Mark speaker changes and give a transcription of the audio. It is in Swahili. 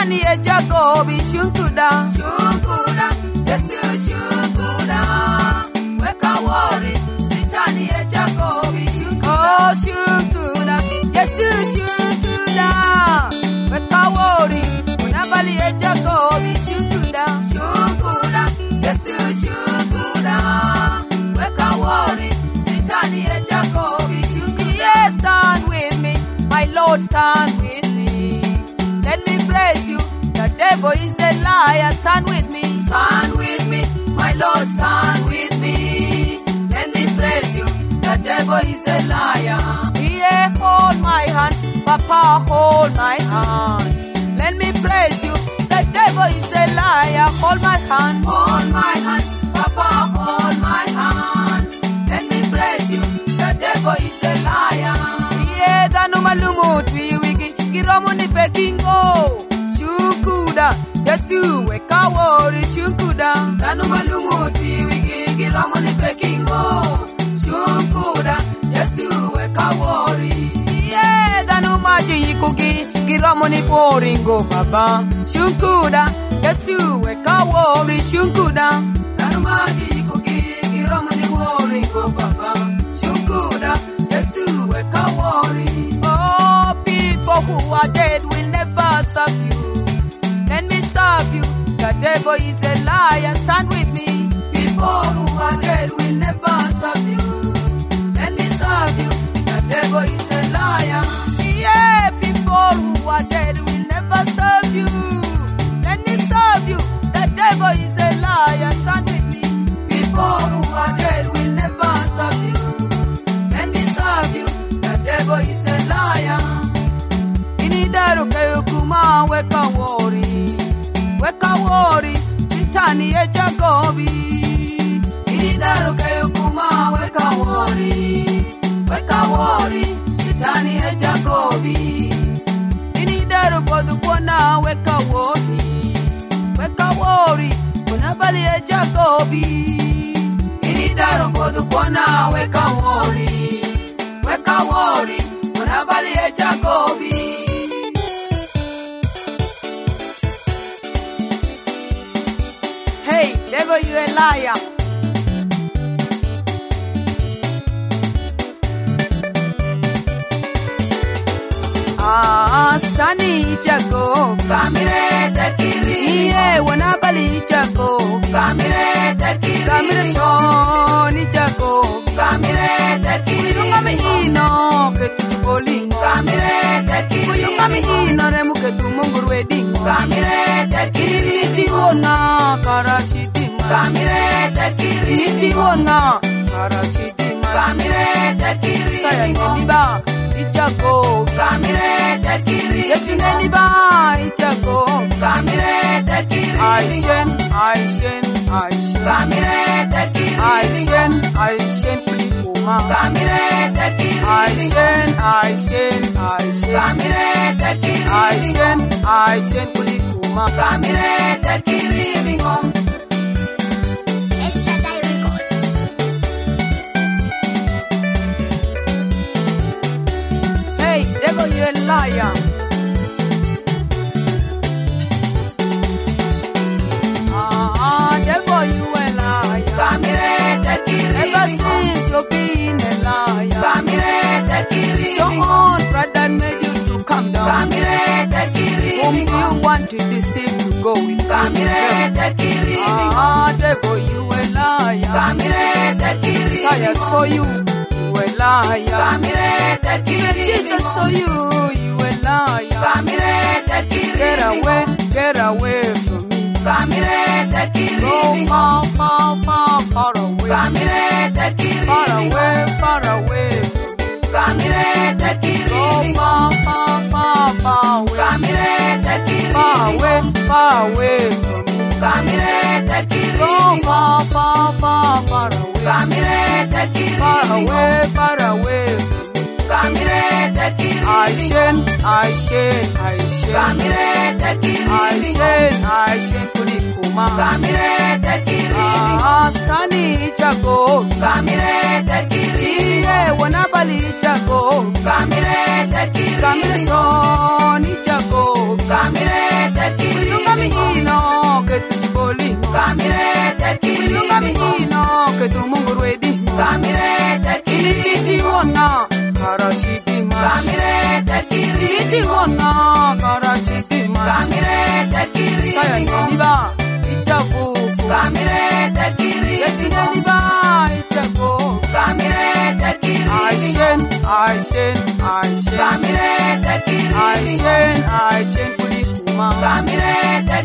Speaker 1: Sitani ya Jacobi shunkuda,
Speaker 2: Shunkuda, Yesu shunkuda. Weka wori, Sitani ya Jacobi shunkuda.
Speaker 1: oh shunkuda, Yesu shunkuda. Weka wori, unabali ya Jacobi shunkuda.
Speaker 2: Shunkuda, Yesu shunkuda. Weka wori, Sitani ya Jacobi shunkuda.
Speaker 1: Yes, stand with me, my Lord, stand with me. Let me praise you, the devil is a liar. Stand with me,
Speaker 2: Stand with me, my Lord, stand with me. Let me praise you, the devil is a liar.
Speaker 1: yeah, hold my hands, Papa, hold my hands. Let me praise you, the devil is a liar. Hold my hands,
Speaker 2: Hold my hands, Papa, hold my hands. Let me praise you, the devil is a liar.
Speaker 1: yeah, danu malumu twiwigi, giromu ni pekingo. Shukuda, Yesu weka wori shukuda.
Speaker 2: Danu malumu tiwigi giromo ni pekingo. Shunkuda, Yesu weka wori.
Speaker 1: yeah, danu maji yikugi, giromu ni boringo baba. Shukuda, Yesu weka wori shukuda.
Speaker 2: Danu maji kuki giromo ni wori go baba. Shunkuda, Yesu weka wori.
Speaker 1: Oh, people who are dead will never serve you. Let me serve you. The devil is a liar. Stand with me.
Speaker 2: People who are dead will never serve you. Let me serve you. The devil is a liar.
Speaker 1: Yeah, people who are dead will never serve you. Let me serve you. The devil is a liar. Stand with me.
Speaker 2: People who are dead will never serve you. Let me serve you. The devil is a liar.
Speaker 1: Inidaru kayukuma weka wori. Weka wori. Sitani ya Jacobi.
Speaker 2: Inidaru kayukuma weka wori. Weka wori. Sitani ya Jacobi.
Speaker 1: Inidaru bodu kwana weka wori. Weka wori. Unabali ya Jacobi.
Speaker 2: Inidaru bodu kwana weka wori. Weka wori. Unabali ya Jacobi.
Speaker 1: Hey, devil, you a liar. Stani Jacob.
Speaker 2: Kamire tekiri.
Speaker 1: Yeah, wanabali Jacob.
Speaker 2: Kamire tekiri.
Speaker 1: Kamire choni Jacob.
Speaker 2: Kamire tekiri.
Speaker 1: Kuyungami ino ketu bolingo.
Speaker 2: Kamire tekiri.
Speaker 1: Kuyungami ino remu ketu mungur wedding.
Speaker 2: Kamire tekiri.
Speaker 1: Niti wona karashidima.
Speaker 2: Kamire tekiri.
Speaker 1: Niti wona karashidima.
Speaker 2: Kamire tekiri.
Speaker 1: Saya ngeniba Jacob.
Speaker 2: Kamire tekiri.
Speaker 1: Yes, ngeniba Jacob.
Speaker 2: Kamire tekiri.
Speaker 1: Aishen.
Speaker 2: Kamire tekiri.
Speaker 1: Aishen kulikuma.
Speaker 2: Kamire tekiri.
Speaker 1: Aishen.
Speaker 2: Kamire tekiri.
Speaker 1: Aishen kulikuma.
Speaker 2: Kamire tekiri bingom.
Speaker 3: El Shaddai Records.
Speaker 1: Hey, devil, you a liar. Devil, you a liar.
Speaker 2: Kamire tekiri.
Speaker 1: Ever since you've been a liar,
Speaker 2: Kamire tekiri.
Speaker 1: your own brother made you to come down.
Speaker 2: Kamire tekiri.
Speaker 1: Whom you want to deceive to go with
Speaker 2: Kamire tekiri.
Speaker 1: devil, you a liar.
Speaker 2: Kamire tekiri.
Speaker 1: Messiah saw you, you a liar.
Speaker 2: Kamire
Speaker 1: Even
Speaker 2: tekiri.
Speaker 1: Jesus saw you, you a liar.
Speaker 2: Kamire tekiri.
Speaker 1: Get away from me.
Speaker 2: Kamire tekiri.
Speaker 1: Go far away.
Speaker 2: Kamire tekiri.
Speaker 1: Far away from me.
Speaker 2: Kamire tekiri.
Speaker 1: Go far away.
Speaker 2: Kamire tekiri.
Speaker 1: Far away from me.
Speaker 2: Kamire tekiri.
Speaker 1: Go far away.
Speaker 2: Kamire tekiri.
Speaker 1: Far away from me.
Speaker 2: Kamire tekiri.
Speaker 1: Aishen.
Speaker 2: Kamire tekiri.
Speaker 1: Aishen kulikuma.
Speaker 2: Kamire tekiri.
Speaker 1: Stani Jacob.
Speaker 2: Kamire tekiri.
Speaker 1: Yeah, wanaba Bali Jacob,
Speaker 2: Kamire tekiri,
Speaker 1: Kamire Soni Jacob,
Speaker 2: Kamire tekiri,
Speaker 1: Kami ino ke tu jiboli,
Speaker 2: Kamire tekiri,
Speaker 1: Kami ino ke tu mungurwedi,
Speaker 2: Kamire tekiri,
Speaker 1: Iti wona karashidi mas,
Speaker 2: Kamire tekiri,
Speaker 1: Iti wona karashidi mas,
Speaker 2: Kamire tekiri,
Speaker 1: Saya ngoniba ichafufu,
Speaker 2: Kamire tekiri,
Speaker 1: Yesineniba ichafufu.
Speaker 2: Kamire tekiri,
Speaker 1: Aishen,
Speaker 2: Kamire tekiri,
Speaker 1: kulikuma.
Speaker 2: Kamire tekiri.